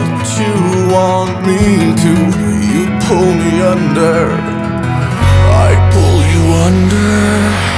what you want me to. You pull me under, I pull you under.